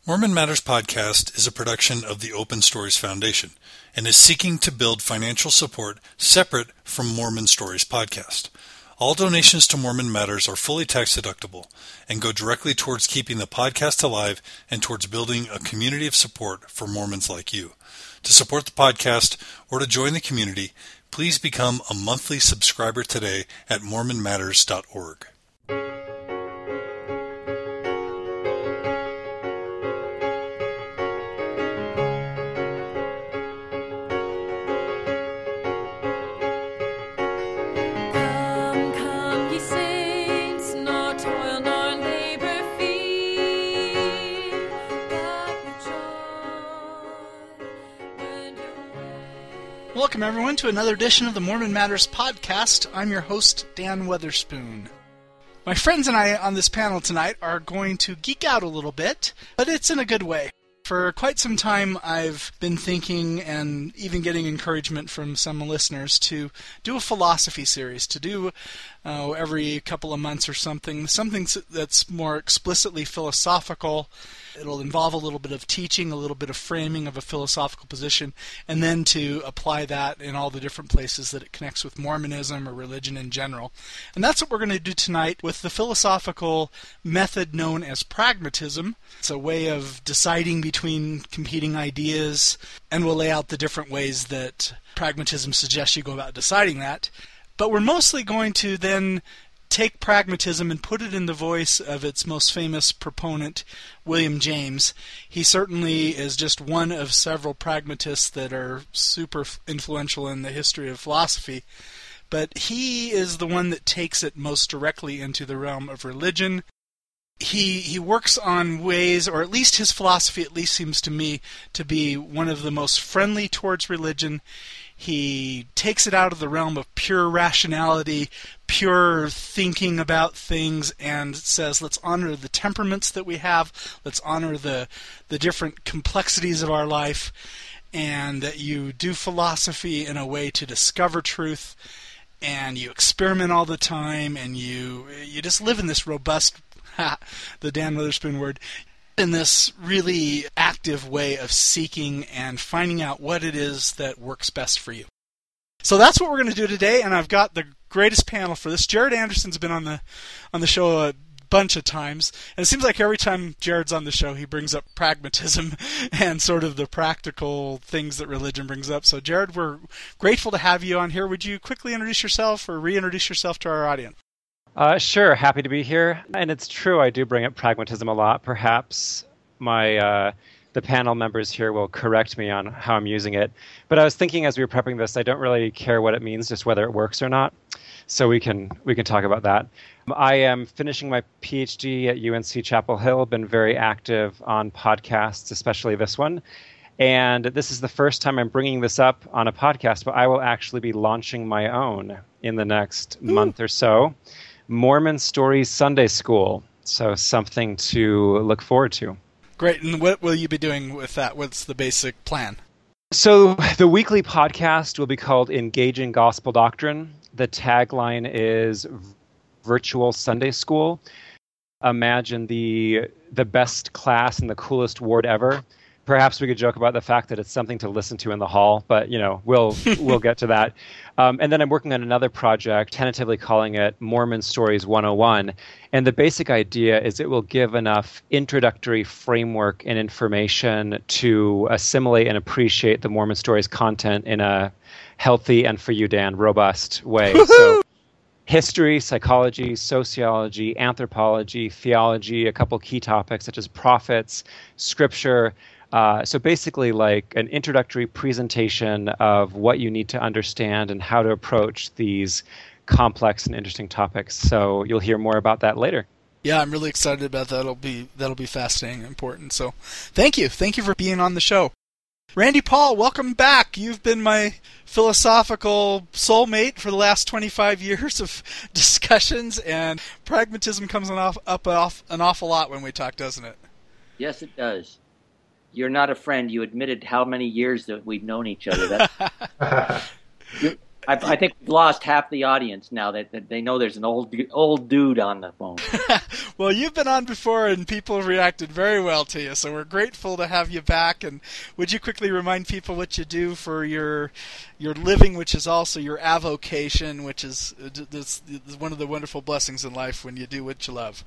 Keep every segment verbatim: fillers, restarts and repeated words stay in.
Mormon Matters Podcast is a production of the Open Stories Foundation and is seeking to build financial support separate from Mormon Stories Podcast. All donations to Mormon Matters are fully tax deductible and go directly towards keeping the podcast alive and towards building a community of support for Mormons like you. To support the podcast or to join the community, please become a monthly subscriber today at mormon matters dot org. Welcome, everyone, to another edition of the Mormon Matters Podcast. I'm your host, Dan Weatherspoon. My friends and I on this panel tonight are going to geek out a little bit, but it's in a good way. For quite some time, I've been thinking and even getting encouragement from some listeners to do a philosophy series, to do uh, every couple of months or something, something that's more explicitly philosophical. It'll involve a little bit of teaching, a little bit of framing of a philosophical position, and then to apply that in all the different places that it connects with Mormonism or religion in general. And that's what we're going to do tonight with the philosophical method known as pragmatism. It's a way of deciding between competing ideas, and we'll lay out the different ways that pragmatism suggests you go about deciding that. But we're mostly going to then take pragmatism and put it in the voice of its most famous proponent, William James. He certainly is just one of several pragmatists that are super influential in the history of philosophy, but he is the one that takes it most directly into the realm of religion. He he works on ways, or at least his philosophy at least seems to me to be one of the most friendly towards religion. He takes it out of the realm of pure rationality, pure thinking about things, and says, let's honor the temperaments that we have, let's honor the the different complexities of our life, and that you do philosophy in a way to discover truth, and you experiment all the time, and you you just live in this robust, the Dan Weatherspoon word, in this really active way of seeking and finding out what it is that works best for you. So that's what we're going to do today, and I've got the greatest panel for this. Jared Anderson's been on the on the show a bunch of times, and it seems like every time Jared's on the show, he brings up pragmatism and sort of the practical things that religion brings up. So Jared, we're grateful to have you on here. Would you quickly introduce yourself or reintroduce yourself to our audience? Uh, sure, happy to be here. And it's true, I do bring up pragmatism a lot. Perhaps my uh, the panel members here will correct me on how I'm using it. But I was thinking as we were prepping this, I don't really care what it means, just whether it works or not. So we can we can talk about that. I am finishing my P H D at U N C Chapel Hill. Been very active on podcasts, especially this one. And this is the first time I'm bringing this up on a podcast, but I will actually be launching my own in the next Ooh. month or so. Mormon Stories Sunday School, so something to look forward to. Great, and what will you be doing with that? What's the basic plan? So the weekly podcast will be called Engaging Gospel Doctrine. The tagline is Virtual Sunday School. Imagine the the best class in the coolest ward ever. Perhaps we could joke about the fact that it's something to listen to in the hall, but you know, we'll we'll get to that. Um, and then I'm working on another project, tentatively calling it Mormon Stories one oh one. And the basic idea is it will give enough introductory framework and information to assimilate and appreciate the Mormon Stories content in a healthy and, for you, Dan, robust way. So history, psychology, sociology, anthropology, theology, a couple key topics such as prophets, scripture. Uh, so basically like an introductory presentation of what you need to understand and how to approach these complex and interesting topics. So you'll hear more about that later. Yeah, I'm really excited about that. That'll be that'll be fascinating and important. So thank you. Thank you for being on the show. Randy Paul, welcome back. You've been my philosophical soulmate for the last twenty-five years of discussions, and pragmatism comes off, up off an awful lot when we talk, doesn't it? Yes, it does. You're not a friend. You admitted how many years that we've known each other. That, I, I think we've lost half the audience now that, that they know there's an old old dude on the phone. Well, you've been on before, and people reacted very well to you, so we're grateful to have you back. And would you quickly remind people what you do for your your living, which is also your avocation, which is this, this one of the wonderful blessings in life when you do what you love?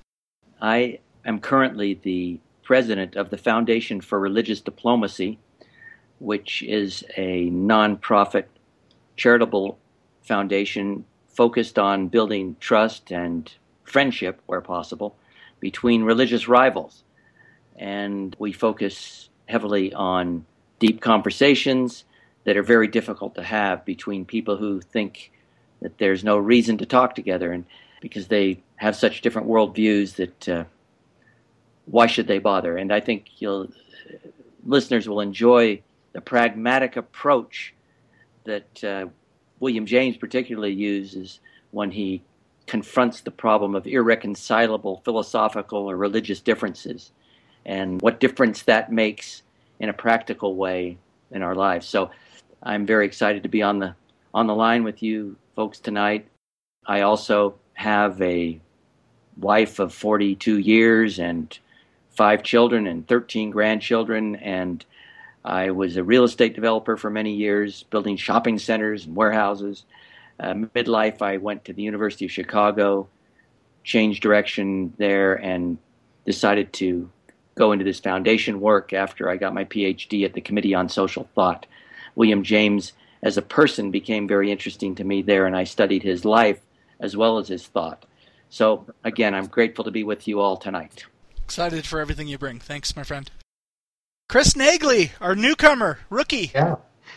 I am currently the president of the Foundation for Religious Diplomacy, which is a nonprofit charitable foundation focused on building trust and friendship, where possible, between religious rivals. And we focus heavily on deep conversations that are very difficult to have between people who think that there's no reason to talk together, and because they have such different worldviews that uh, why should they bother? And I think you'll listeners will enjoy the pragmatic approach that uh, William James particularly uses when he confronts the problem of irreconcilable philosophical or religious differences, and what difference that makes in a practical way in our lives. So I'm very excited to be on the on the line with you folks tonight. I also have a wife of forty-two years and five children and thirteen grandchildren, and I was a real estate developer for many years, building shopping centers and warehouses. Uh, midlife, I went to the University of Chicago, changed direction there, and decided to go into this foundation work after I got my P H D at the Committee on Social Thought. William James, as a person, became very interesting to me there, and I studied his life as well as his thought. So, again, I'm grateful to be with you all tonight. Excited for everything you bring. Thanks, my friend. Chris Nagley, our newcomer, rookie. Yeah.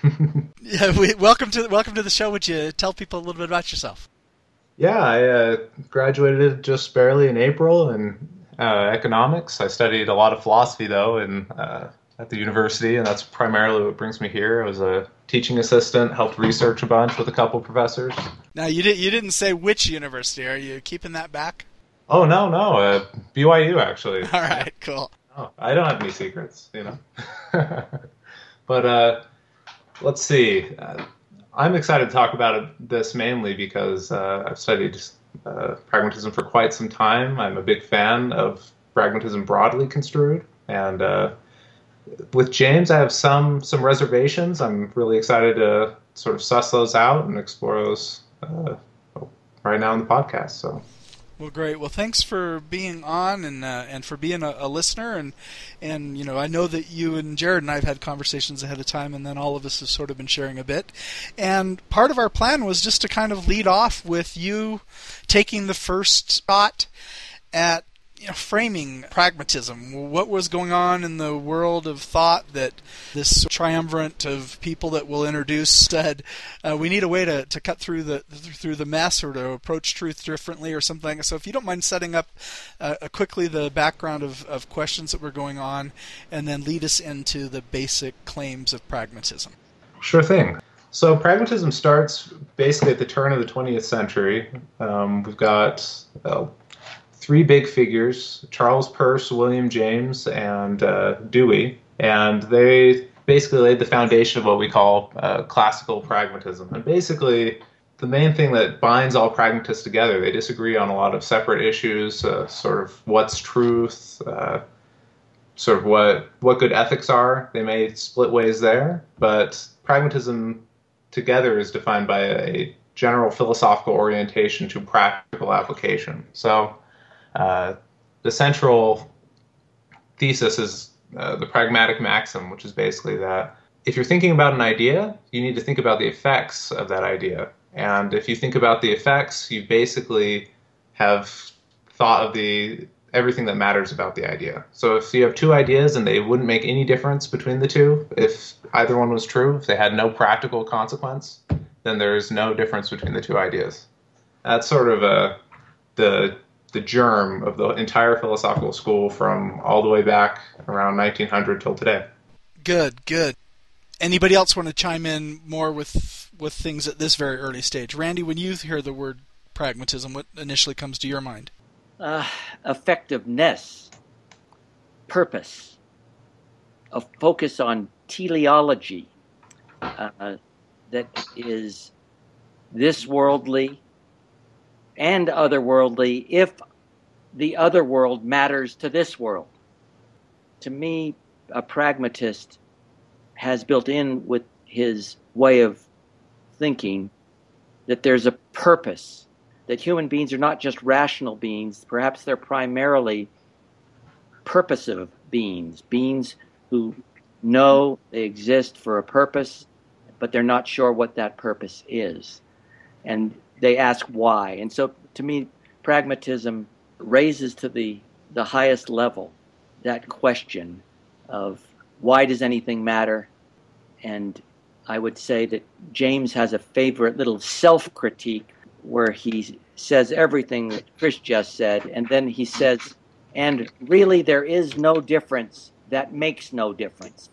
yeah we, welcome to welcome to the show. Would you tell people a little bit about yourself? Yeah, I uh, graduated just barely in April in uh, economics. I studied a lot of philosophy, though, in, uh, at the university, and that's primarily what brings me here. I was a teaching assistant, helped research a bunch with a couple professors. Now, you, did, you didn't say which university. Are you keeping that back? Oh, no, no. Uh, B Y U, actually. All right, cool. Oh, I don't have any secrets, you know. But uh, let's see. Uh, I'm excited to talk about it, this mainly because uh, I've studied uh, pragmatism for quite some time. I'm a big fan of pragmatism broadly construed. And uh, with James, I have some some reservations. I'm really excited to sort of suss those out and explore those uh, right now in the podcast. So. Well, great. Well, thanks for being on and uh, and for being a, a listener. And, and, you know, I know that you and Jared and I have had conversations ahead of time, and then all of us have sort of been sharing a bit. And part of our plan was just to kind of lead off with you taking the first spot at, you know, framing pragmatism. What was going on in the world of thought that this triumvirate of people that we'll introduce said, uh, we need a way to, to cut through the through the mess or to approach truth differently or something like that. So if you don't mind setting up uh, quickly the background of, of questions that were going on, and then lead us into the basic claims of pragmatism. Sure thing. So pragmatism starts basically at the turn of the twentieth century. Um, we've got... Well, three big figures, Charles Peirce, William James, and uh, Dewey, and they basically laid the foundation of what we call uh, classical pragmatism. And basically, the main thing that binds all pragmatists together, they disagree on a lot of separate issues, uh, sort of what's truth, uh, sort of what, what good ethics are. They may split ways there, but pragmatism together is defined by a general philosophical orientation to practical application. So Uh, the central thesis is uh, the pragmatic maxim, which is basically that if you're thinking about an idea, you need to think about the effects of that idea. And if you think about the effects, you basically have thought of the everything that matters about the idea. So if you have two ideas and they wouldn't make any difference between the two, if either one was true, if they had no practical consequence, then there's no difference between the two ideas. That's sort of a, the the germ of the entire philosophical school from all the way back around nineteen hundred till today. Good, good. Anybody else want to chime in more with with things at this very early stage? Randy, when you hear the word pragmatism, what initially comes to your mind? Uh, effectiveness, purpose, a focus on teleology uh, that is this worldly and otherworldly if the other world matters to this world. To me, a pragmatist has built in with his way of thinking that there's a purpose, that human beings are not just rational beings, perhaps they're primarily purposive beings, beings who know they exist for a purpose, but they're not sure what that purpose is. And they ask why. And so to me, pragmatism raises to the, the highest level that question of why does anything matter? And I would say that James has a favorite little self-critique where he says everything that Chris just said, and then he says, and really there is no difference that makes no difference.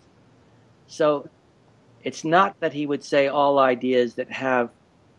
So it's not that he would say all ideas that have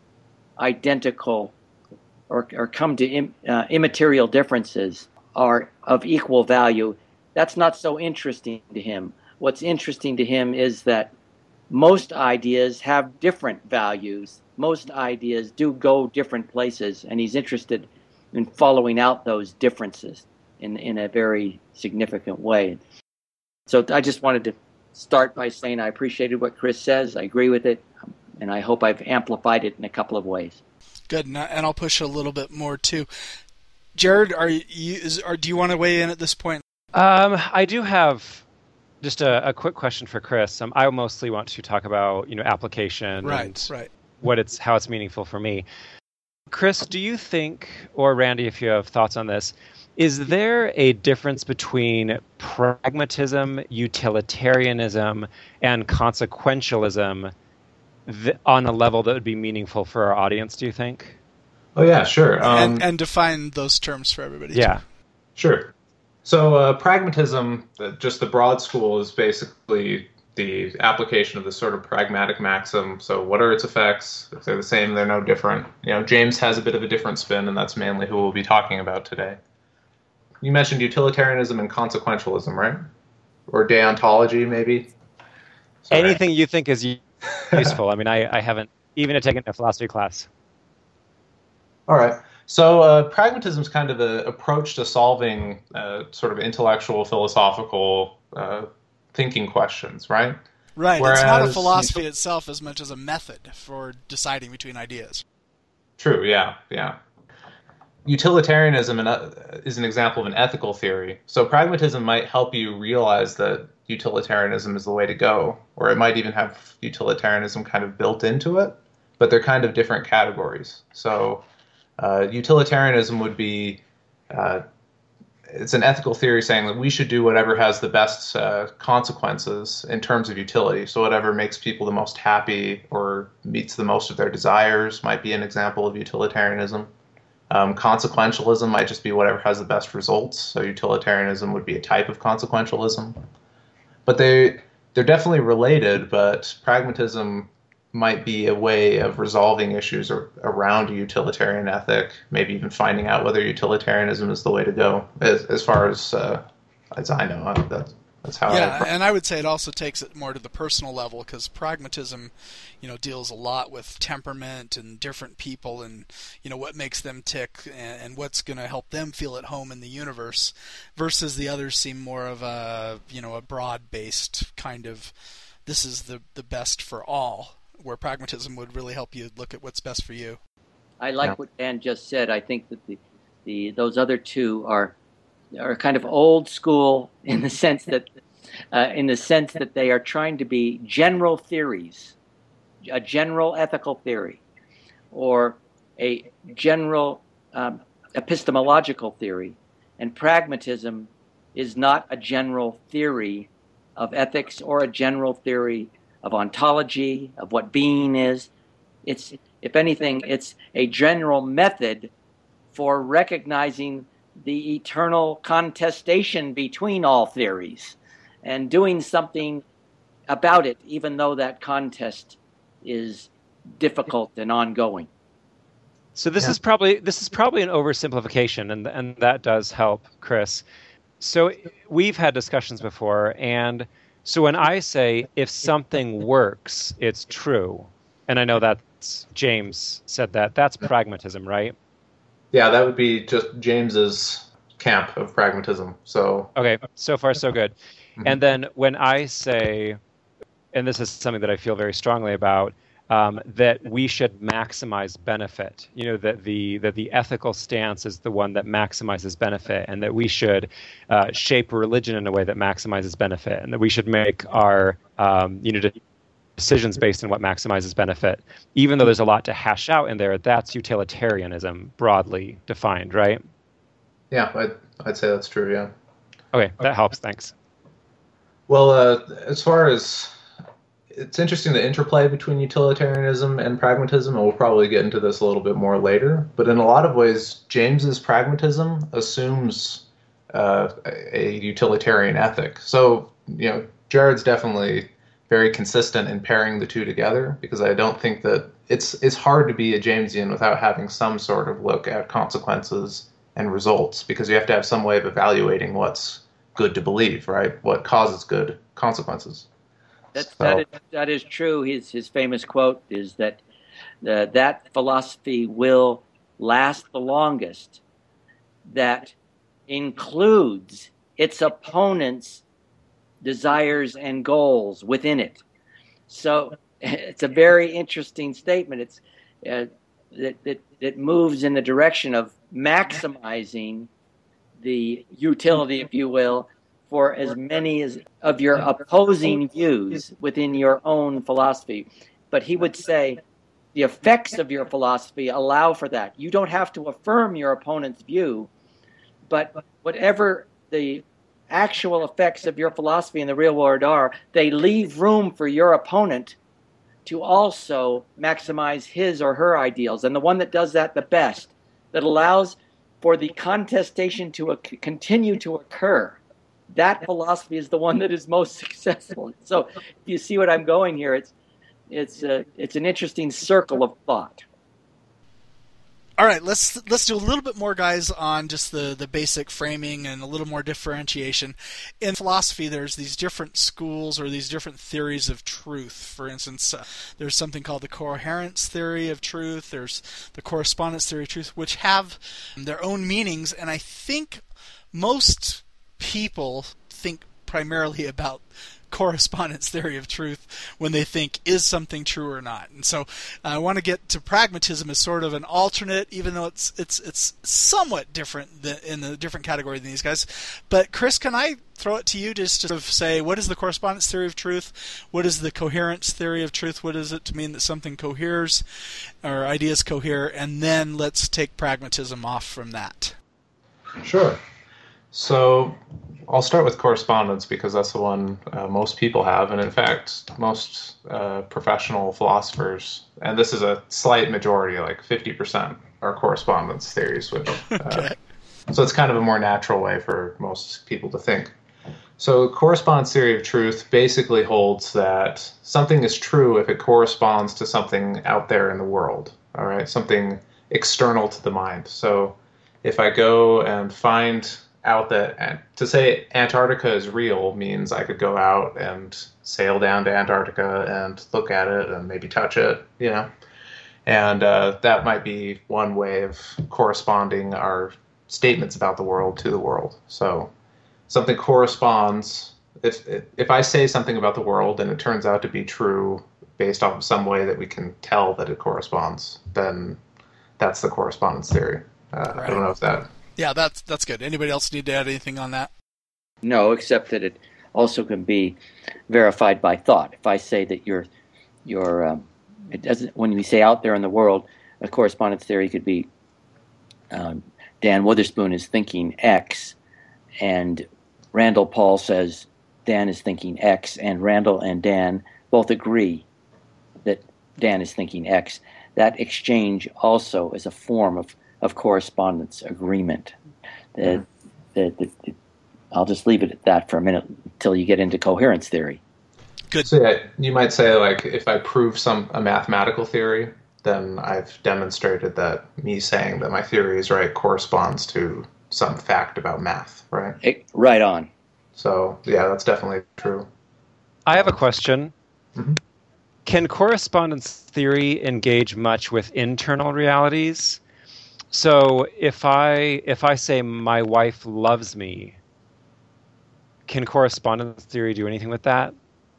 identical or, or come to im, uh, immaterial differences are of equal value. That's not so interesting to him. What's interesting to him is that most ideas have different values. Most ideas do go different places, and he's interested in following out those differences in, in a very significant way. So I just wanted to start by saying I appreciated what Chris says. I agree with it, and I hope I've amplified it in a couple of ways. Good, and I'll push a little bit more too. Jared, are you? Is, or do you want to weigh in at this point? Um, I do have just a, a quick question for Chris. Um, I mostly want to talk about you know application right, and right. what it's how it's meaningful for me. Chris, do you think, or Randy, if you have thoughts on this, is there a difference between pragmatism, utilitarianism, and consequentialism th- on a level that would be meaningful for our audience, do you think? Oh, yeah, sure. Um, and, and define those terms for everybody. Yeah. Too. Sure. So uh, pragmatism, just the broad school, is basically the application of this sort of pragmatic maxim. So what are its effects? If they're the same, they're no different. You know, James has a bit of a different spin, and that's mainly who we'll be talking about today. You mentioned utilitarianism and consequentialism, right? Or deontology, maybe? Sorry. Anything you think is useful. I mean, I, I haven't even taken a philosophy class. All right. So uh, pragmatism is kind of an approach to solving uh, sort of intellectual, philosophical uh, thinking questions, right? Right. Whereas, it's not a philosophy itself as much as a method for deciding between ideas. True, yeah, yeah. Utilitarianism is an example of an ethical theory. So pragmatism might help you realize that utilitarianism is the way to go, or it might even have utilitarianism kind of built into it, but they're kind of different categories. So uh, utilitarianism would be, uh, it's an ethical theory saying that we should do whatever has the best uh, consequences in terms of utility. So whatever makes people the most happy or meets the most of their desires might be an example of utilitarianism. Um, consequentialism might just be whatever has the best results. So utilitarianism would be a type of consequentialism. But they, they're definitely related, but pragmatism might be a way of resolving issues or, around a utilitarian ethic, maybe even finding out whether utilitarianism is the way to go, as, as far as uh, as I know. That's, that's how yeah, I... and I would say it also takes it more to the personal level, because pragmatism, you know, deals a lot with temperament and different people and, you know, what makes them tick and, and what's going to help them feel at home in the universe, versus the others seem more of a, you know, a broad-based kind of, this is the, the best for all, where pragmatism would really help you look at what's best for you. I like yeah. what Dan just said. I think that the, the those other two are are kind of old school in the sense that uh, in the sense that they are trying to be general theories, a general ethical theory, or a general um, epistemological theory. And pragmatism is not a general theory of ethics or a general theory of ontology, of what being is. It's, if anything, it's a general method for recognizing the eternal contestation between all theories and doing something about it, even though that contest is difficult and ongoing. So this Yeah. is probably this is probably an oversimplification, and and that does help, Chris. So we've had discussions before, and so when I say if something works, it's true, and I know that that's James said that. That's pragmatism, right? Yeah, that would be just James's camp of pragmatism. So okay, so far so good. Mm-hmm. And then when I say, and this is something that I feel very strongly about, um, that we should maximize benefit. You know, that the that the ethical stance is the one that maximizes benefit, and that we should uh, shape religion in a way that maximizes benefit, and that we should make our um, you know decisions based on what maximizes benefit. Even though there's a lot to hash out in there, that's utilitarianism broadly defined, right? Yeah, I'd, I'd say that's true, yeah. Okay, that helps, thanks. Well, uh, as far as, it's interesting the interplay between utilitarianism and pragmatism, and we'll probably get into this a little bit more later, but in a lot of ways, James's pragmatism assumes uh, a utilitarian ethic. So, you know, Jared's definitely very consistent in pairing the two together, because I don't think that it's it's hard to be a Jamesian without having some sort of look at consequences and results, because you have to have some way of evaluating what's good to believe, right? What causes good consequences. That, so. that, is, that is true. His, his famous quote is that uh, that philosophy will last the longest that includes its opponent's desires and goals within it. So it's a very interesting statement. It's uh, that, that that moves in the direction of maximizing the utility, if you will, for as many as of your opposing views within your own philosophy. But he would say the effects of your philosophy allow for that. You don't have to affirm your opponent's view, but whatever the actual effects of your philosophy in the real world are, they leave room for your opponent to also maximize his or her ideals. And the one that does that the best, that allows for the contestation to uh, continue to occur, that philosophy is the one that is most successful. So if you see what I'm going here, it's it's uh, it's an interesting circle of thought. All right, let's let's do a little bit more, guys, on just the, the basic framing and a little more differentiation. In philosophy, there's these different schools or these different theories of truth. For instance, uh, there's something called the coherence theory of truth. There's the correspondence theory of truth, which have their own meanings. And I think most people think primarily about correspondence theory of truth when they think, is something true or not? And so uh, I want to get to pragmatism as sort of an alternate, even though it's it's it's somewhat different than, in a different category than these guys. But Chris, can I throw it to you just to sort of say, what is the correspondence theory of truth? What is the coherence theory of truth? What is it to mean that something coheres or ideas cohere? And then let's take pragmatism off from that. Sure. So I'll start with correspondence because that's the one uh, most people have. And in fact, most uh, professional philosophers, and this is a slight majority, like fifty percent, are correspondence theories, which uh, okay. So it's kind of a more natural way for most people to think. So correspondence theory of truth basically holds that something is true if it corresponds to something out there in the world, all right, something external to the mind. So if I go and find out that to say Antarctica is real means I could go out and sail down to Antarctica and look at it and maybe touch it, you know, and uh, that might be one way of corresponding our statements about the world to the world. So something corresponds. If if I say something about the world and it turns out to be true based off of some way that we can tell that it corresponds, then that's the correspondence theory. Uh, right. I don't know if that. Yeah, that's that's good. Anybody else need to add anything on that? No, except that it also can be verified by thought. If I say that you're, you're, um, it doesn't. When we say out there in the world, a correspondence theory could be um, Dan Witherspoon is thinking X, and Randall Paul says Dan is thinking X, and Randall and Dan both agree that Dan is thinking X. That exchange also is a form of of correspondence agreement. The, the, the, the, I'll just leave it at that for a minute until you get into coherence theory. Good. So yeah, you might say, like, if I prove some a mathematical theory, then I've demonstrated that me saying that my theory is right corresponds to some fact about math, right? It, right on. So yeah, that's definitely true. I have a question. Mm-hmm. can correspondence theory engage much with internal realities? So if I if I say my wife loves me, can correspondence theory do anything with that?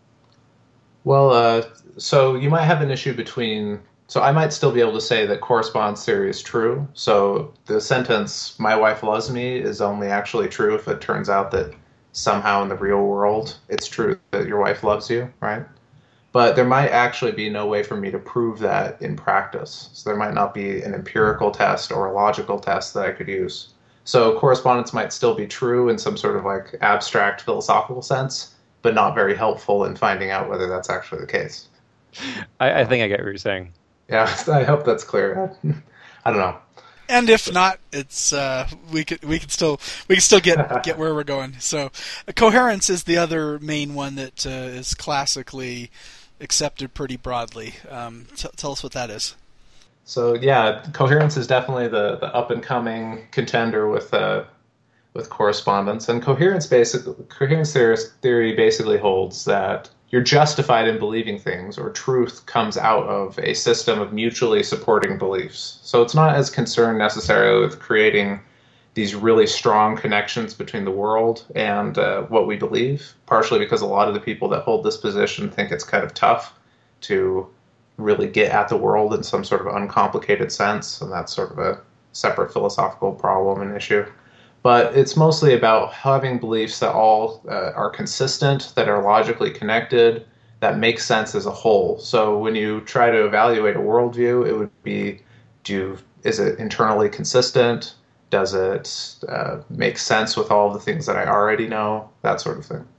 Well, uh, so you might have an issue between. So I might still be able to say that correspondence theory is true. So the sentence "my wife loves me" is only actually true if it turns out that somehow in the real world it's true that your wife loves you, right? But there might actually be no way for me to prove that in practice. So there might not be an empirical test or a logical test that I could use. So correspondence might still be true in some sort of like abstract philosophical sense, but not very helpful in finding out whether that's actually the case. I, I think I get what you're saying. Yeah, I hope that's clear. I don't know. And if not, it's uh, we could we could still we can still get get where we're going. So, uh, coherence is the other main one that uh, is classically accepted pretty broadly. Um, t- tell us what that is. So yeah, coherence is definitely the, the up and coming contender with uh, with correspondence. And coherence basically coherence theory basically holds that you're justified in believing things, or truth comes out of a system of mutually supporting beliefs. So it's not as concerned necessarily with creating these really strong connections between the world and uh, what we believe, partially because a lot of the people that hold this position think it's kind of tough to really get at the world in some sort of uncomplicated sense, and that's sort of a separate philosophical problem and issue. But it's mostly about having beliefs that all uh, are consistent, that are logically connected, that make sense as a whole. So when you try to evaluate a worldview, it would be, do is it internally consistent? Does it uh, make sense with all the things that I already know? That sort of thing.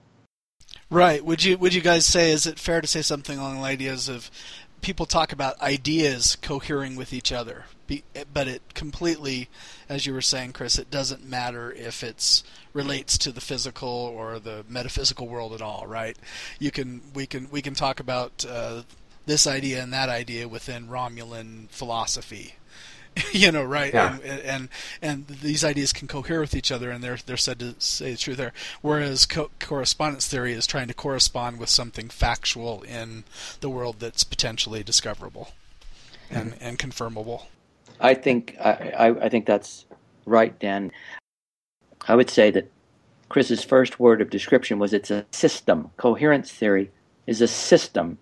Right. Would you would you guys say, is it fair to say something along the ideas of people talk about ideas cohering with each other, be, but it completely, as you were saying, Chris, it doesn't matter if it's relates to the physical or the metaphysical world at all, right? You can we can we can talk about uh, this idea and that idea within Romulan philosophy. You know, right? Yeah. And, and and these ideas can cohere with each other, and they're they're said to say the truth there. Whereas co- correspondence theory is trying to correspond with something factual in the world that's potentially discoverable and and confirmable. I think I, I, I think that's right, Dan. I would say that Chris's first word of description was it's a system. Coherence theory is a system.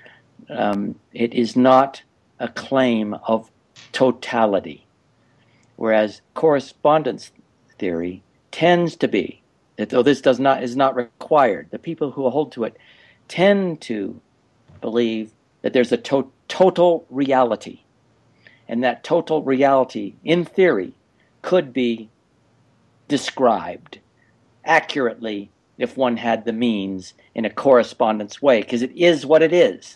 Um, it is not a claim of totality, whereas correspondence theory tends to be, that though this does not is not required, the people who hold to it tend to believe that there's a to- total reality, and that total reality, in theory, could be described accurately if one had the means in a correspondence way, because it is what it is.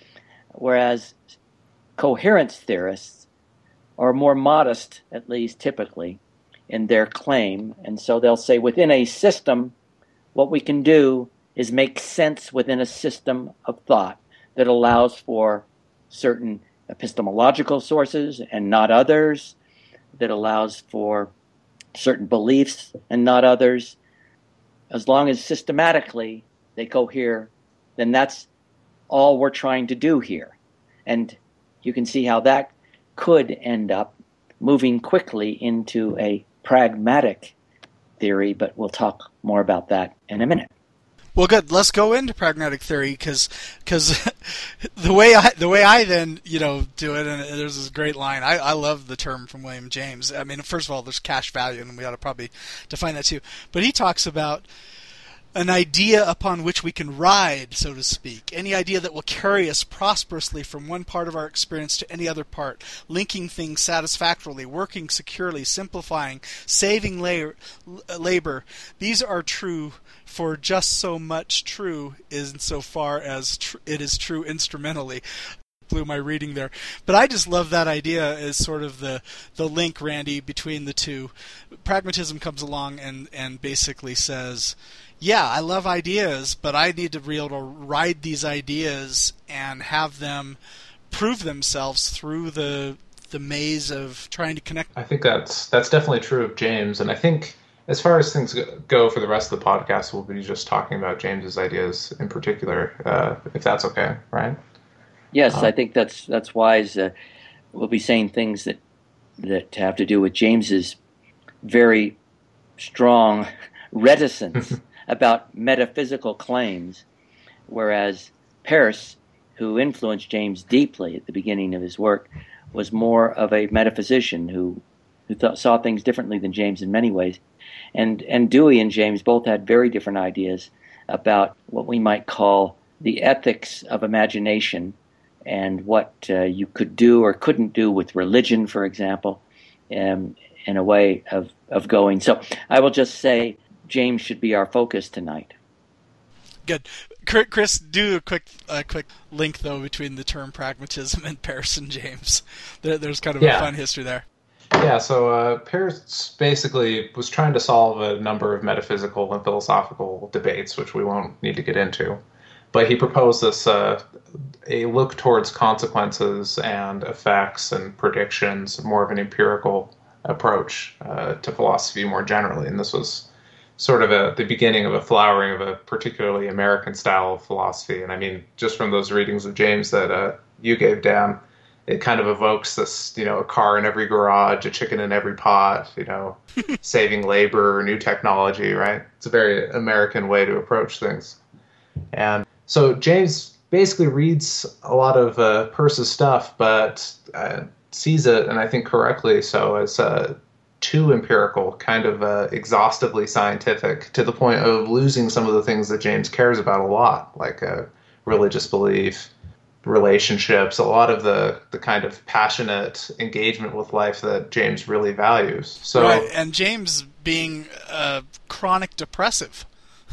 Whereas coherence theorists are more modest, at least typically, in their claim. And so they'll say within a system, what we can do is make sense within a system of thought that allows for certain epistemological sources and not others, that allows for certain beliefs and not others. As long as systematically they cohere, then that's all we're trying to do here. And you can see how that could end up moving quickly into a pragmatic theory, but we'll talk more about that in a minute. Well, good. Let's go into pragmatic theory, because because the way I the way I then you know do it, and there's this great line. I, I love the term from William James. I mean, first of all, there's cash value, and we ought to probably define that too. But he talks about an idea upon which we can ride, so to speak. Any idea that will carry us prosperously from one part of our experience to any other part, linking things satisfactorily, working securely, simplifying, saving la- labor. These are true for just so much true insofar as tr- it is true instrumentally. Blew my reading there. But I just love that idea as sort of the, the link, Randy, between the two. Pragmatism comes along and, and basically says, yeah, I love ideas, but I need to be able to ride these ideas and have them prove themselves through the the maze of trying to connect. I think that's that's definitely true of James, and I think as far as things go for the rest of the podcast, we'll be just talking about James's ideas in particular, uh, if that's okay, right? Yes, Uh, I think that's that's wise. Uh, we'll be saying things that that have to do with James's very strong reticence about metaphysical claims, whereas Peirce, who influenced James deeply at the beginning of his work, was more of a metaphysician who who thought, saw things differently than James in many ways. And and Dewey and James both had very different ideas about what we might call the ethics of imagination and what uh, you could do or couldn't do with religion, for example, um, in a way of, of going. So I will just say James should be our focus tonight. Good. Chris, do a quick uh, quick link, though, between the term pragmatism and Peirce and James. There, there's kind of yeah. a fun history there. Yeah, so uh, Peirce basically was trying to solve a number of metaphysical and philosophical debates, which we won't need to get into. But he proposed this uh, a look towards consequences and effects and predictions, more of an empirical approach uh, to philosophy more generally. And this was sort of a, the beginning of a flowering of a particularly American style of philosophy. And I mean, just from those readings of James that uh, you gave, Dan, it kind of evokes this, you know, a car in every garage, a chicken in every pot, you know, saving labor, new technology, right? It's a very American way to approach things. And so James basically reads a lot of uh, Peirce's stuff, but uh, sees it, and I think correctly so, as uh, too empirical, kind of uh, exhaustively scientific, to the point of losing some of the things that James cares about a lot, like uh, religious belief, relationships, a lot of the, the kind of passionate engagement with life that James really values. So, right, and James being uh, chronic depressive.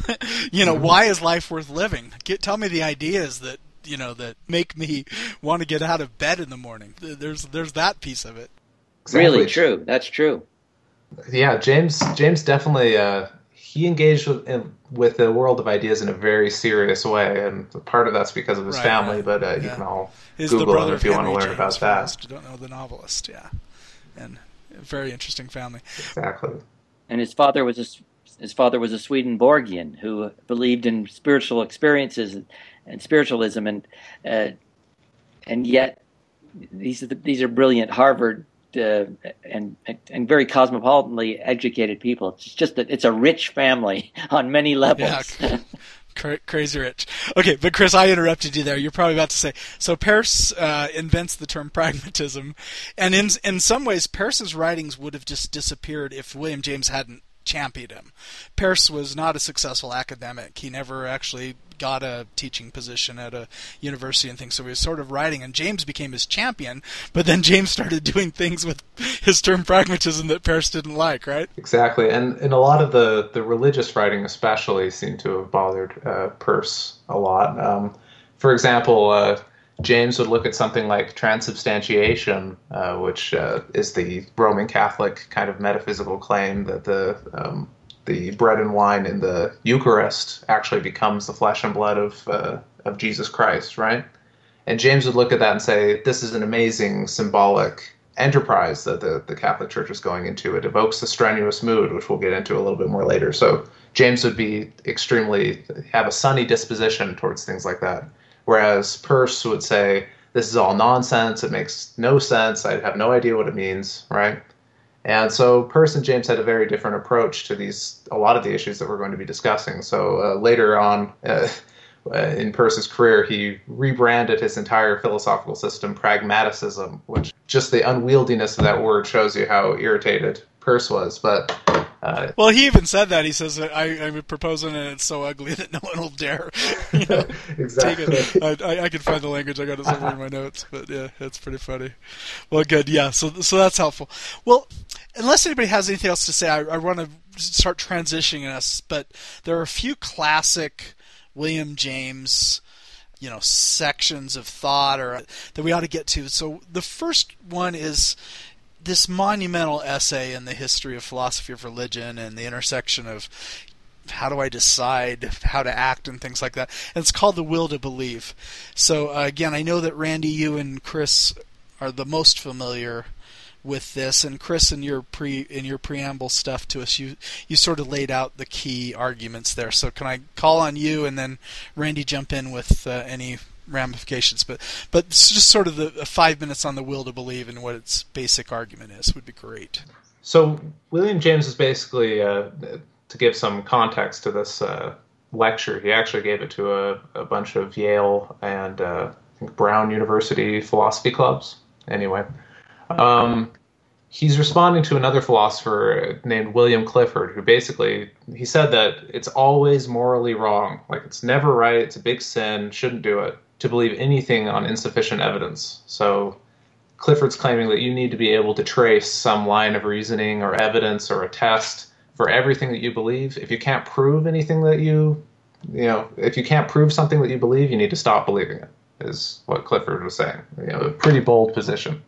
you know, mm-hmm. Why is life worth living? Get, tell me the ideas that, you know, that make me want to get out of bed in the morning. There's there's that piece of it. Exactly. Really true. That's true. Yeah, James James definitely uh, he engaged with in, with the world of ideas in a very serious way, and part of that's because of his right, family. right. But uh, yeah. you can all Is Google the brother him if you Henry want to learn James, about that. Those who don't know the novelist, yeah, and a very interesting family. Exactly. And his father was a his father was a Swedenborgian who believed in spiritual experiences and, and spiritualism, and uh, and yet these are the, these are brilliant Harvard. Uh, and and very cosmopolitanly educated people. It's just that it's a rich family on many levels. Yeah, cra- crazy rich. Okay, but Chris, I interrupted you there. You're probably about to say, so Peirce uh, invents the term pragmatism, and in in some ways, Peirce's writings would have just disappeared if William James hadn't championed him. Peirce was not a successful academic. He never actually got a teaching position at a university and things, so he was sort of writing, and James became his champion, but then James started doing things with his term pragmatism that Peirce didn't like, right? Exactly, and, and a lot of the, the religious writing especially seemed to have bothered uh, Peirce a lot. Um, for example, uh, James would look at something like transubstantiation, uh, which uh, is the Roman Catholic kind of metaphysical claim that the um, the bread and wine in the Eucharist actually becomes the flesh and blood of uh, of Jesus Christ, right? And James would look at that and say, this is an amazing symbolic enterprise that the, the Catholic Church is going into. It evokes the strenuous mood, which we'll get into a little bit more later. So James would be extremely, have a sunny disposition towards things like that. Whereas Peirce would say, this is all nonsense, it makes no sense, I have no idea what it means, right? And so Peirce and James had a very different approach to these, a lot of the issues that we're going to be discussing. So uh, later on uh, in Peirce's career, he rebranded his entire philosophical system pragmaticism, which just the unwieldiness of that word shows you how irritated Peirce was. But uh, well, he even said that. He says, I, I'm proposing and it's so ugly that no one will dare you know, exactly. take it. I, I, I can find the language. I got it somewhere in my notes. But yeah, it's pretty funny. Well, good. Yeah, so so that's helpful. Well, unless anybody has anything else to say, I, I want to start transitioning us. But there are a few classic William James, you know, sections of thought or that we ought to get to. So the first one is this monumental essay in the history of philosophy of religion and the intersection of how do I decide how to act and things like that. And it's called The Will to Believe. So uh, again, I know that Randy, you and Chris are the most familiar with this, and Chris, in your pre in your preamble stuff to us, you you sort of laid out the key arguments there. So can I call on you, and then Randy jump in with uh, any ramifications. But but it's just sort of the uh, five minutes on the will to believe and what its basic argument is would be great. So William James is basically, uh, to give some context to this uh, lecture, he actually gave it to a, a bunch of Yale and uh, I think Brown University philosophy clubs. Anyway, um, he's responding to another philosopher named William Clifford, who basically, he said that it's always morally wrong. Like, it's never right, it's a big sin, shouldn't do it, to believe anything on insufficient evidence. So Clifford's claiming that you need to be able to trace some line of reasoning or evidence or a test for everything that you believe. If you can't prove anything that you, you know, if you can't prove something that you believe, you need to stop believing it, is what Clifford was saying. You know, a pretty bold position.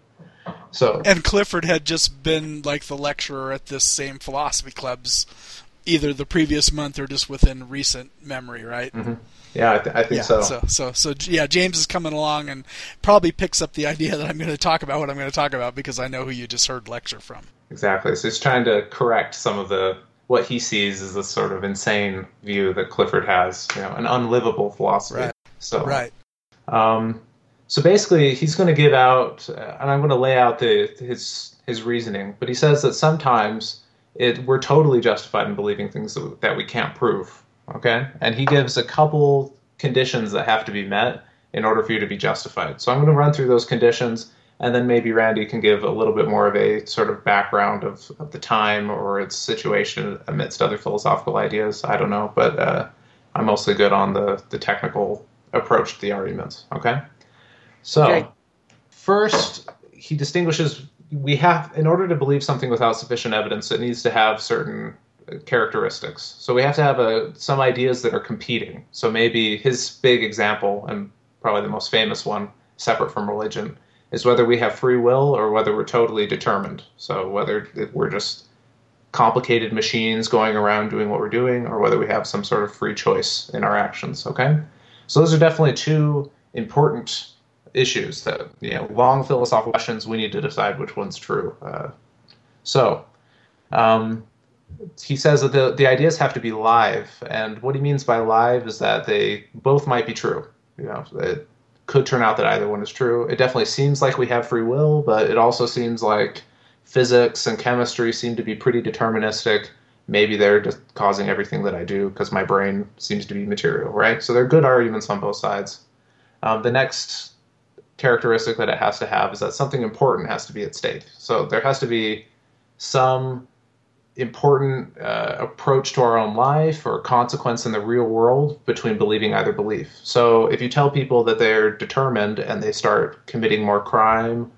So, and Clifford had just been like the lecturer at this same philosophy clubs, either the previous month or just within recent memory, right? Mm-hmm. Yeah, I, th- I think yeah, so. so. So, so, yeah, James is coming along and probably picks up the idea that I'm going to talk about what I'm going to talk about because I know who you just heard lecture from. Exactly. So he's trying to correct some of the what he sees as this sort of insane view that Clifford has, you know, an unlivable philosophy. Right. So, right. Um, so basically, he's going to give out, uh, and I'm going to lay out the his his reasoning. But he says that sometimes it we're totally justified in believing things that, that we can't prove. Okay, and he gives a couple conditions that have to be met in order for you to be justified. So I'm going to run through those conditions, and then maybe Randy can give a little bit more of a sort of background of, of the time or its situation amidst other philosophical ideas. I don't know, but uh, I'm mostly good on the, the technical approach to the arguments. Okay, so okay. First, he distinguishes. We have, in order to believe something without sufficient evidence, it needs to have certain characteristics. So we have to have a, some ideas that are competing. So maybe his big example, and probably the most famous one, separate from religion, is whether we have free will or whether we're totally determined. So whether we're just complicated machines going around doing what we're doing, or whether we have some sort of free choice in our actions. Okay, so those are definitely two important issues that, you know, long philosophical questions. We need to decide which one's true. Uh, so. Um, He says that the, the ideas have to be live, and what he means by live is that they both might be true. You know, it could turn out that either one is true. It definitely seems like we have free will, but it also seems like physics and chemistry seem to be pretty deterministic. Maybe they're just causing everything that I do because my brain seems to be material, right? So there are good arguments on both sides. Um, the next characteristic that it has to have is that something important has to be at stake. So there has to be some important uh, approach to our own life or consequence in the real world between believing either belief. So if you tell people that they're determined and they start committing more crime,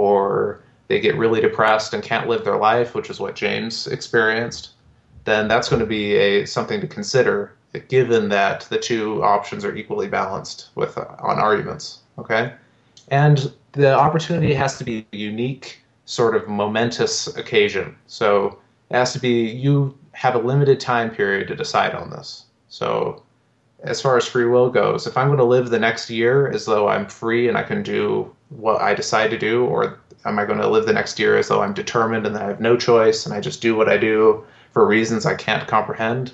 or they get really depressed and can't live their life, which is what James experienced, then that's going to be a something to consider, given that the two options are equally balanced with uh, on arguments. Okay, and the opportunity has to be a unique, sort of momentous occasion. So it has to be, you have a limited time period to decide on this. So as far as free will goes, if I'm going to live the next year as though I'm free and I can do what I decide to do, or am I going to live the next year as though I'm determined and that I have no choice and I just do what I do for reasons I can't comprehend,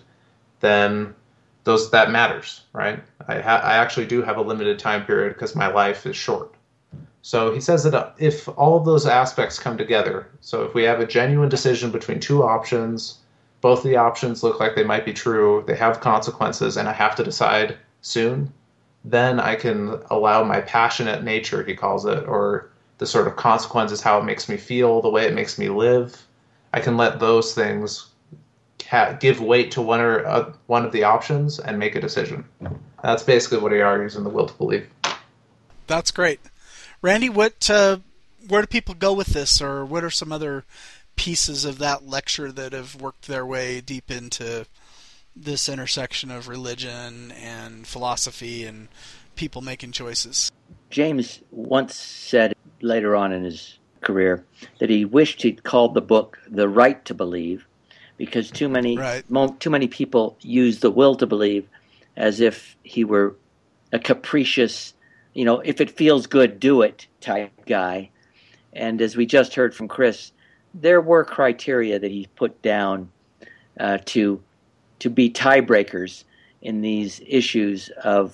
then those that matters, right? I, ha- I actually do have a limited time period because my life is short. So he says that if all of those aspects come together, so if we have a genuine decision between two options, both of the options look like they might be true, they have consequences, and I have to decide soon, then I can allow my passionate nature, he calls it, or the sort of consequences, how it makes me feel, the way it makes me live, I can let those things ha- give weight to one or uh, one of the options and make a decision. That's basically what he argues in The Will to Believe. That's great. Randy, what uh, where do people go with this, or what are some other pieces of that lecture that have worked their way deep into this intersection of religion and philosophy and people making choices? James once said later on in his career that he wished he'd called the book The Right to Believe, because too many right. mo- too many people use the will to believe as if he were a capricious, you know, if it feels good, do it type guy. And as we just heard from Chris, there were criteria that he put down uh, to to be tiebreakers in these issues of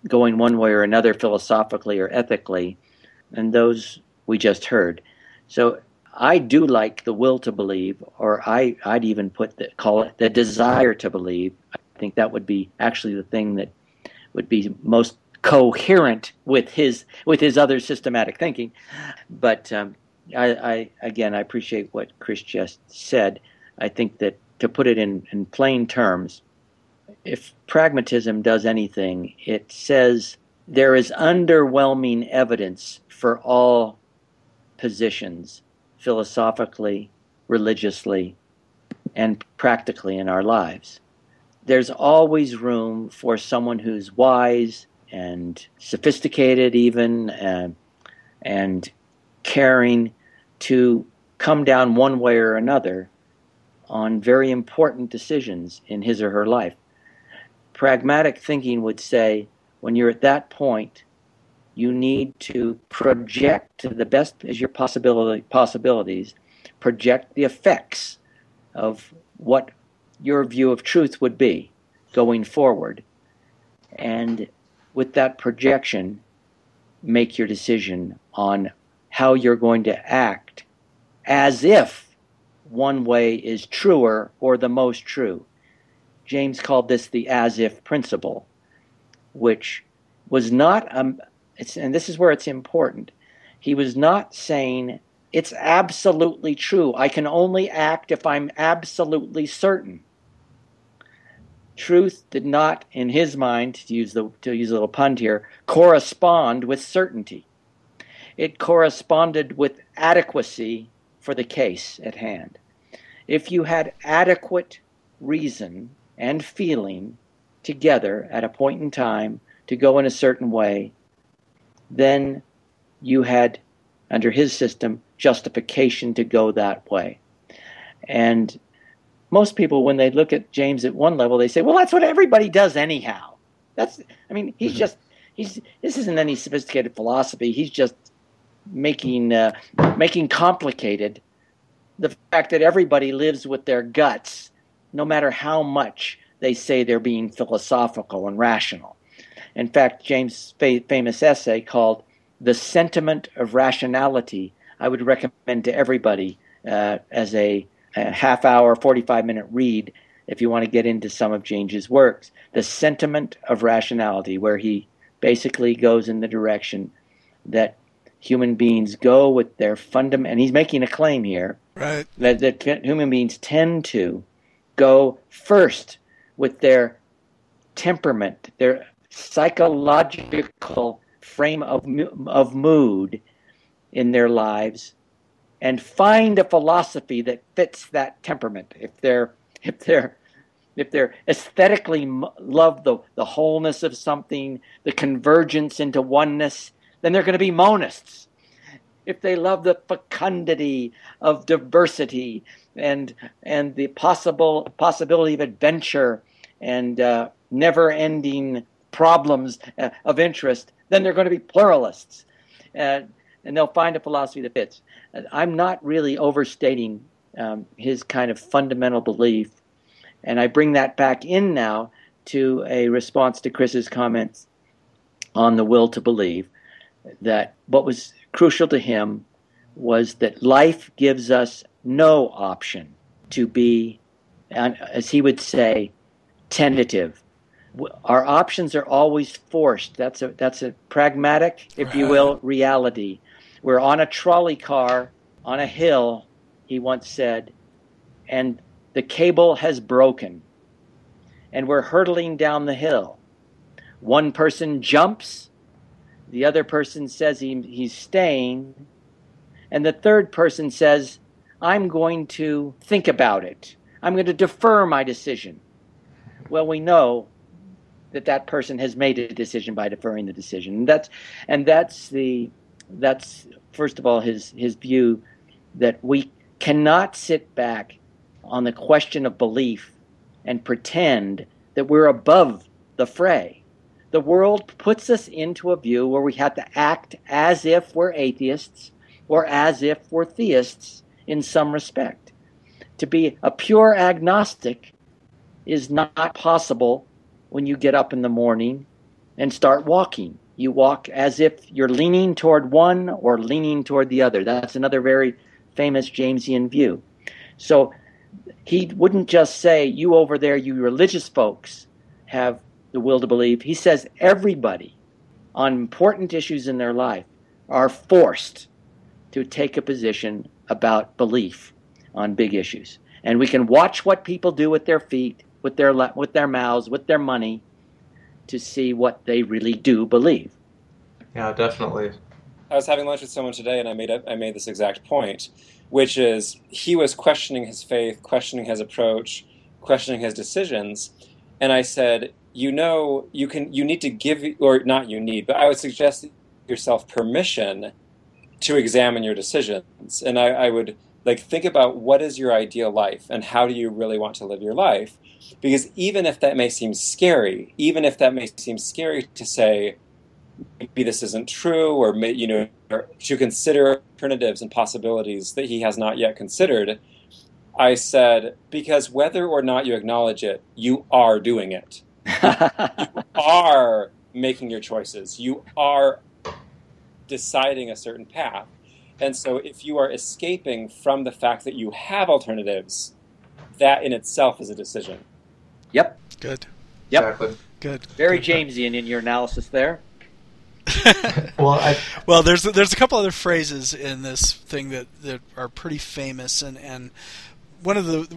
going one way or another philosophically or ethically, and those we just heard. So I do like the will to believe, or I, I'd even put the, call it the desire to believe. I think that would be actually the thing that would be most coherent with his with his other systematic thinking. But um, I, I again, I appreciate what Chris just said. I think that to put it in, in plain terms, if pragmatism does anything, it says there is underwhelming evidence for all positions, philosophically, religiously, and practically in our lives. There's always room for someone who's wise and sophisticated even, uh, and caring to come down one way or another on very important decisions in his or her life. Pragmatic thinking would say, when you're at that point, you need to project to the best as your possibility, possibilities, project the effects of what your view of truth would be going forward. And with that projection, make your decision on how you're going to act as if one way is truer or the most true. James called this the as-if principle, which was not, um, it's, and this is where it's important, he was not saying it's absolutely true. I can only act if I'm absolutely certain. Truth did not, in his mind, to use the to use a little pun here, correspond with certainty. It corresponded with adequacy for the case at hand. If you had adequate reason and feeling together at a point in time to go in a certain way, then you had, under his system, justification to go that way. And most people, when they look at James at one level, they say, well, that's what everybody does anyhow. That's, I mean, he's just, he's, this isn't any sophisticated philosophy. He's just making, uh, making complicated the fact that everybody lives with their guts, no matter how much they say they're being philosophical and rational. In fact, James' fa- famous essay called The Sentiment of Rationality, I would recommend to everybody uh, as a a half hour, forty-five minute read if you want to get into some of James's works. The Sentiment of Rationality, where he basically goes in the direction that human beings go with their fundamental, and he's making a claim here, right, that, that human beings tend to go first with their temperament, their psychological frame of of mood in their lives, and find a philosophy that fits that temperament. If they're if they're if they're aesthetically love the the wholeness of something, the convergence into oneness, then they're going to be monists. If they love the fecundity of diversity and and the possible possibility of adventure and uh, never-ending problems uh, of interest, then they're going to be pluralists. Uh, and they'll find a philosophy that fits. I'm not really overstating um, his kind of fundamental belief, and I bring that back in now to a response to Chris's comments on the will to believe, that what was crucial to him was that life gives us no option to be, as he would say, tentative. Our options are always forced. That's a that's a pragmatic, if you will, reality. We're on a trolley car on a hill, he once said, and the cable has broken, and we're hurtling down the hill. One person jumps, the other person says he, he's staying, and the third person says, I'm going to think about it. I'm going to defer my decision. Well, we know that that person has made a decision by deferring the decision. And that's and that's the that's first of all his his view that we cannot sit back on the question of belief and pretend that we're above the fray. The world puts us into a view where we have to act as if we're atheists or as if we're theists in some respect. To be a pure agnostic is not possible when you get up in the morning and start walking. You walk as if you're leaning toward one or leaning toward the other. That's another very famous Jamesian view. So he wouldn't just say, you over there, you religious folks, have the will to believe. He says everybody on important issues in their life are forced to take a position about belief on big issues. And we can watch what people do with their feet, with their with their mouths, with their money, to see what they really do believe. Yeah, definitely. I was having lunch with someone today, and I made a, I made this exact point, which is he was questioning his faith, questioning his approach, questioning his decisions, and I said, you know, you can you need to give, or not you need, but I would suggest yourself permission to examine your decisions, and I, I would like think about what is your ideal life, and how do you really want to live your life, because even if that may seem scary, even if that may seem scary to say, maybe this isn't true, or may, you know, or to consider alternatives and possibilities that he has not yet considered, I said, because whether or not you acknowledge it, you are doing it. You are making your choices. You are deciding a certain path. And so if you are escaping from the fact that you have alternatives, that in itself is a decision. Yep. Good. Yep. Exactly. Good. Very Good. Jamesian in your analysis there. Well, I, Well, there's there's a couple other phrases in this thing that, that are pretty famous, and, and one of the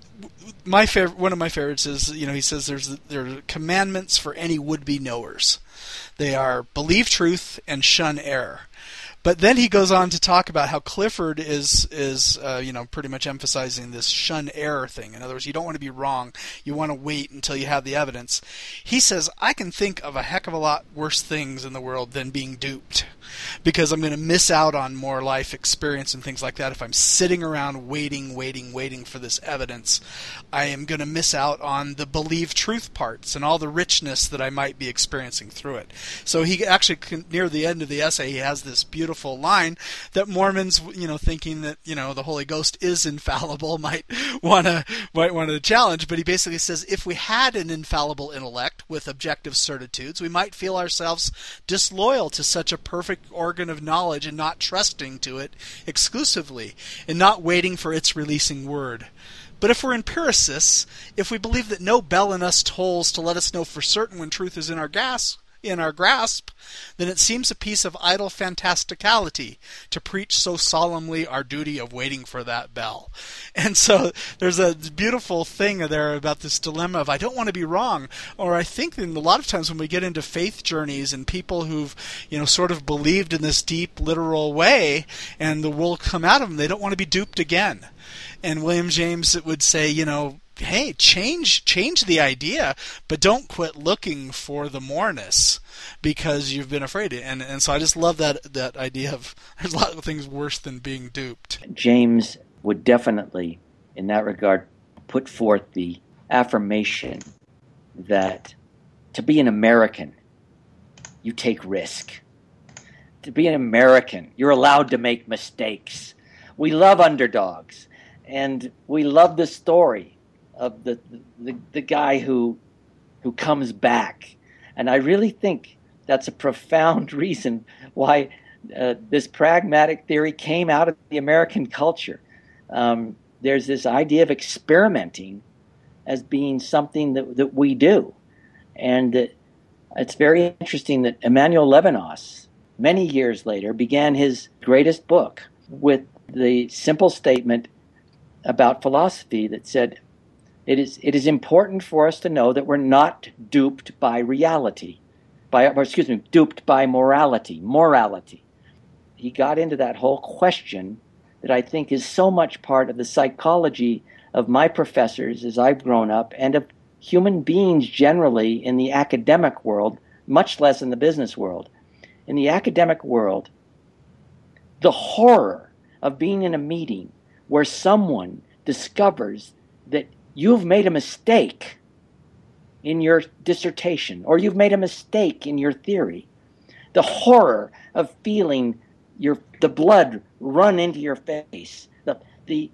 my favorite one of my favorites is, you know, he says there's there are commandments for any would-be knowers. They are believe truth and shun error. But then he goes on to talk about how Clifford is, is uh, you know, pretty much emphasizing this shun error thing. In other words, you don't want to be wrong. You want to wait until you have the evidence. He says, I can think of a heck of a lot worse things in the world than being duped, because I'm going to miss out on more life experience and things like that if I'm sitting around waiting, waiting, waiting for this evidence. I am going to miss out on the believe truth parts and all the richness that I might be experiencing through it. So he actually, near the end of the essay, he has this beautiful line that Mormons, you know, thinking that, you know, the Holy Ghost is infallible, might want to might want to challenge. But he basically says, if we had an infallible intellect with objective certitudes, we might feel ourselves disloyal to such a perfect organ of knowledge and not trusting to it exclusively and not waiting for its releasing word. But if we're empiricists, if we believe that no bell in us tolls to let us know for certain when truth is in our gas, in our grasp, then it seems a piece of idle fantasticality to preach so solemnly our duty of waiting for that bell. And so there's a beautiful thing there about this dilemma of I don't want to be wrong, or I think that a lot of times when we get into faith journeys and people who've, you know, sort of believed in this deep literal way and the will come out of them, they don't want to be duped again. And William James would say, you know, hey, change change the idea, but don't quit looking for the moreness because you've been afraid. And and so I just love that that idea of there's a lot of things worse than being duped. James would definitely, in that regard, put forth the affirmation that to be an American, you take risk. To be an American, you're allowed to make mistakes. We love underdogs, and we love the story of the, the the guy who who comes back. And I really think that's a profound reason why uh, this pragmatic theory came out of the American culture. Um, there's this idea of experimenting as being something that, that we do. And uh, it's very interesting that Emmanuel Levinas, many years later, began his greatest book with the simple statement about philosophy that said, It is it is important for us to know that we're not duped by reality, by or excuse me, duped by morality. Morality. He got into that whole question that I think is so much part of the psychology of my professors as I've grown up, and of human beings generally in the academic world, much less in the business world. In the academic world, the horror of being in a meeting where someone discovers that you've made a mistake in your dissertation, or you've made a mistake in your theory. The horror of feeling your the blood run into your face. The the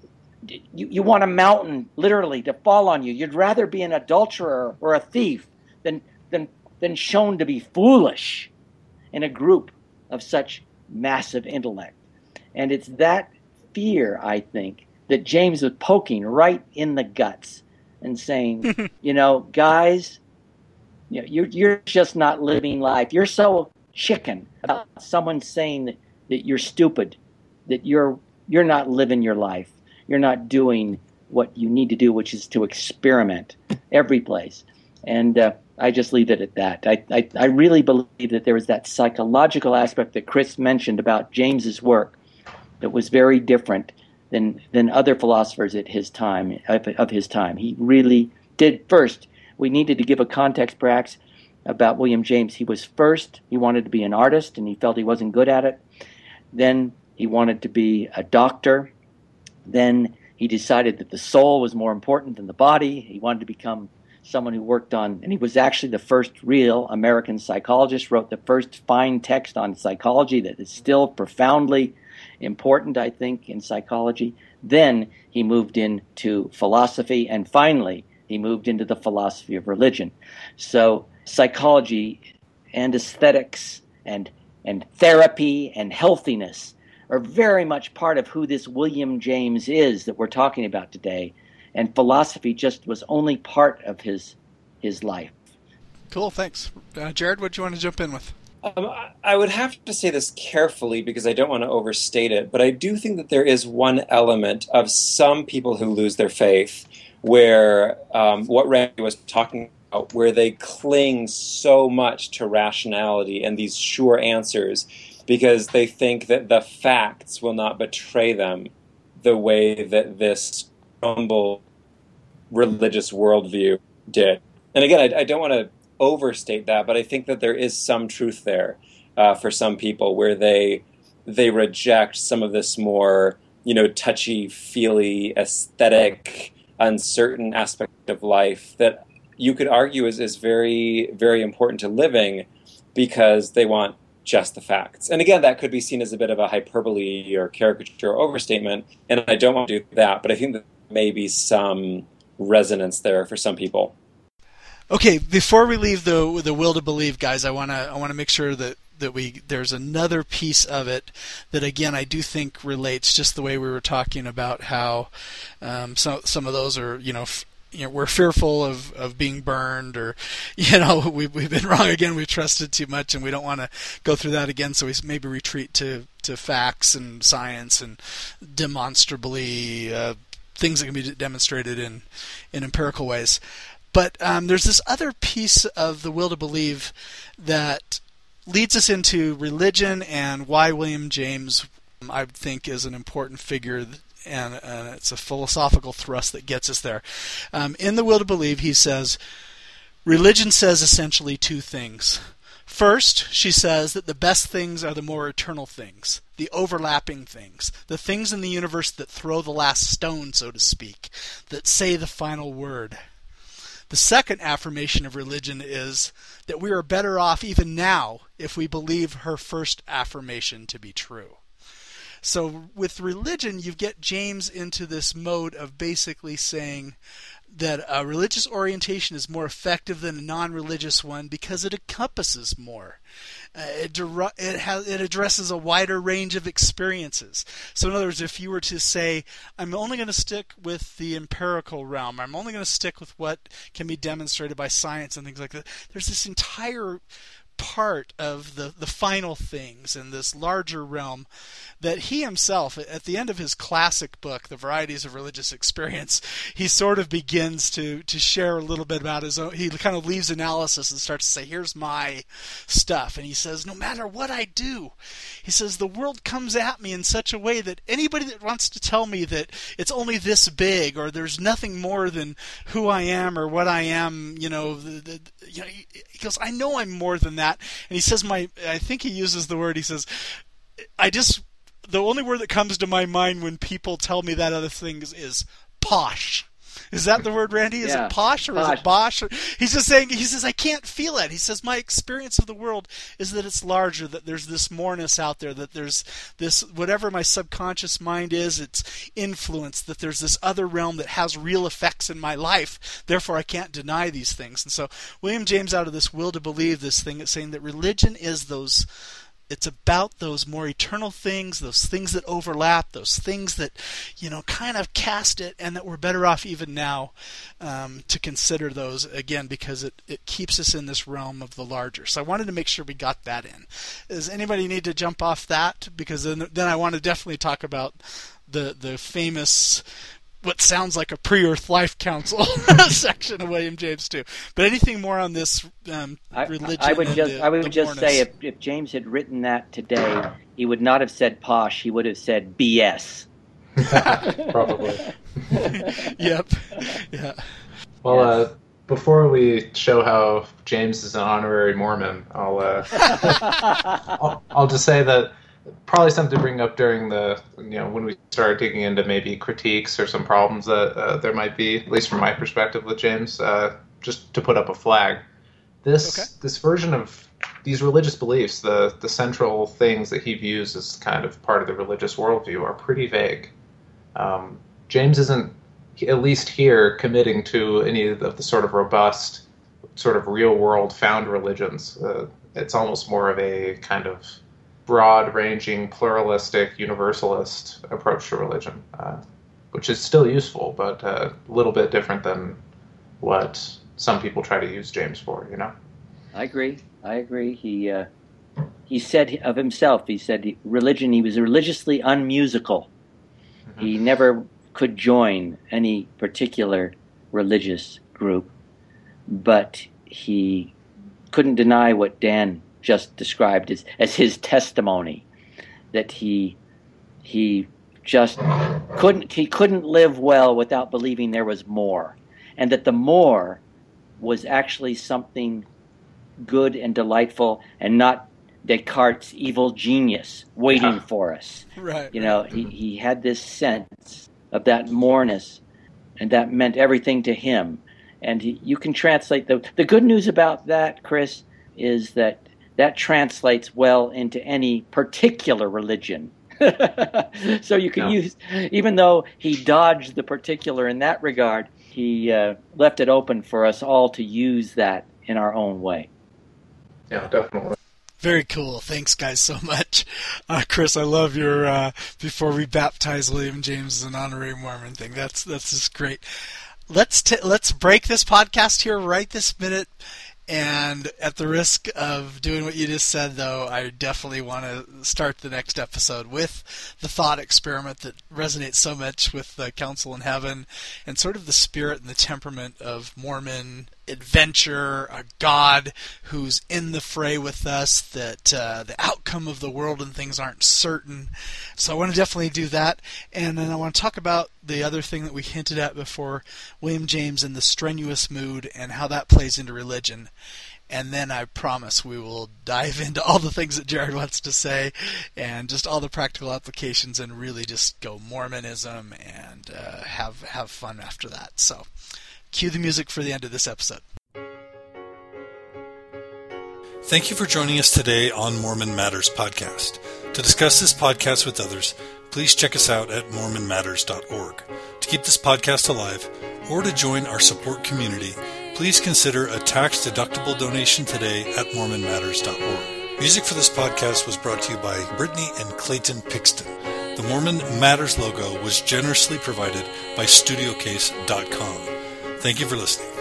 you, you want a mountain literally to fall on you. You'd rather be an adulterer or a thief than than than shown to be foolish in a group of such massive intellect. And it's that fear, I think, that James was poking right in the guts and saying, you know, guys, you know, you're, you're just not living life. You're so chicken about someone saying that, that you're stupid, that you're you're not living your life. You're not doing what you need to do, which is to experiment every place. And uh, I just leave it at that. I, I, I really believe that there was that psychological aspect that Chris mentioned about James's work that was very different than than other philosophers at his time of, of his time. He really did. First, we needed to give a context, perhaps, about William James. He was first. He wanted to be an artist, and he felt he wasn't good at it. Then he wanted to be a doctor. Then he decided that the soul was more important than the body. He wanted to become someone who worked on, and he was actually the first real American psychologist, wrote the first fine text on psychology that is still profoundly important, I think, in psychology. Then he moved into philosophy, and finally he moved into the philosophy of religion. So psychology and aesthetics and and therapy and healthiness are very much part of who this William James is that we're talking about today. And philosophy just was only part of his his life. Cool, thanks. Uh, Jared, what do you want to jump in with? Um, I would have to say this carefully because I don't want to overstate it, but I do think that there is one element of some people who lose their faith where um, what Randy was talking about, where they cling so much to rationality and these sure answers because they think that the facts will not betray them the way that this humble religious worldview did. And again, I, I don't want to overstate that, but I think that there is some truth there uh, for some people where they they reject some of this more, you know, touchy-feely, aesthetic, uncertain aspect of life that you could argue is, is very, very important to living because they want just the facts. And again, that could be seen as a bit of a hyperbole or caricature or overstatement, and I don't want to do that, but I think that there may be some resonance there for some people. Okay, before we leave the the will to believe, guys, I want to I want to make sure that, that we there's another piece of it that again I do think relates just the way we were talking about how um, some some of those are you know. F- You know, we're fearful of, of being burned, or you know, we've we've been wrong again. We've trusted too much, and we don't want to go through that again. So we maybe retreat to, to facts and science and demonstrably uh, things that can be demonstrated in in empirical ways. But um, there's this other piece of the will to believe that leads us into religion and why William James, I think, is an important figure. And uh, it's a philosophical thrust that gets us there. Um, in The Will to Believe, he says, religion says essentially two things. First, she says that the best things are the more eternal things, the overlapping things, the things in the universe that throw the last stone, so to speak, that say the final word. The second affirmation of religion is that we are better off even now if we believe her first affirmation to be true. So with religion, you get James into this mode of basically saying that a religious orientation is more effective than a non-religious one because it encompasses more. Uh, it, der- it, has, it addresses a wider range of experiences. So in other words, if you were to say, I'm only going to stick with the empirical realm, I'm only going to stick with what can be demonstrated by science and things like that, there's this entire part of the, the final things in this larger realm that he himself, at the end of his classic book, The Varieties of Religious Experience, he sort of begins to, to share a little bit about his own. He kind of leaves analysis and starts to say, here's my stuff. And he says, no matter what I do, he says, the world comes at me in such a way that anybody that wants to tell me that it's only this big or there's nothing more than who I am or what I am, you know, the, the, you know, he goes, I know I'm more than that. And he says, my, I think he uses the word, he says, I just, the only word that comes to my mind when people tell me that other thing is, is posh. Is that the word, Randy? Is Yeah. it posh or Posh. is it bosh? Or, he's just saying, he says, I can't feel it. He says, my experience of the world is that it's larger, that there's this moreness out there, that there's this, whatever my subconscious mind is, it's influence, that there's this other realm that has real effects in my life. Therefore, I can't deny these things. And so William James, out of this will to believe this thing, is saying that religion is those, it's about those more eternal things, those things that overlap, those things that, you know, kind of cast it, and that we're better off even now um, to consider those, again, because it, it keeps us in this realm of the larger. So I wanted to make sure we got that in. Does anybody need to jump off that? Because then, then I want to definitely talk about the the famous, what sounds like a pre-Earth Life Council section of William James too. But anything more on this um, I, religion? I would and just the, I would the just moreness? say if, if James had written that today, he would not have said posh. He would have said B S. Probably. Yep. Yeah. Well, Yes. uh, before we show how James is an honorary Mormon, I'll, uh, I'll I'll just say that probably something to bring up during the, you know, when we start digging into maybe critiques or some problems that uh, there might be, at least from my perspective with James, uh, just to put up a flag. This Okay. this version of these religious beliefs, the the central things that he views as kind of part of the religious worldview, are pretty vague. Um, James isn't, at least here, committing to any of the sort of robust, sort of real-world found religions. Uh, it's almost more of a kind of broad-ranging, pluralistic, universalist approach to religion, uh, which is still useful, but uh, a little bit different than what some people try to use James for, you know? I agree. I agree. He uh, he said of himself, he said he, religion, he was religiously unmusical. Mm-hmm. He never could join any particular religious group, but he couldn't deny what Dan just described as, as his testimony, that he he just couldn't he couldn't live well without believing there was more, and that the more was actually something good and delightful, and not Descartes' evil genius waiting Yeah. for us. Right. You know, he, he had this sense of that moreness, and that meant everything to him. And he, you can translate the the good news about that, Chris, is that that translates well into any particular religion. So you can Yeah. use, even though he dodged the particular in that regard, he uh, left it open for us all to use that in our own way. Yeah, definitely. Very cool. Thanks, guys, so much. Uh, Chris, I love your uh, before we baptize William James as an honorary Mormon thing. That's that's just great. Let's t- let's break this podcast here right this minute. And at the risk of doing what you just said, though, I definitely want to start the next episode with the thought experiment that resonates so much with the Council in Heaven and sort of the spirit and the temperament of Mormon adventure, a God who's in the fray with us, that uh, the outcome of the world and things aren't certain. So I want to definitely do that. And then I want to talk about the other thing that we hinted at before, William James and the strenuous mood and how that plays into religion. And then I promise we will dive into all the things that Jared wants to say and just all the practical applications and really just go Mormonism and uh, have have fun after that. So cue the music for the end of this episode. Thank you for joining us today on Mormon Matters Podcast. To discuss this podcast with others, please check us out at mormon matters dot org. To keep this podcast alive or to join our support community, please consider a tax-deductible donation today at mormon matters dot org. Music for this podcast was brought to you by Brittany and Clayton Pixton. The Mormon Matters logo was generously provided by studio case dot com. Thank you for listening.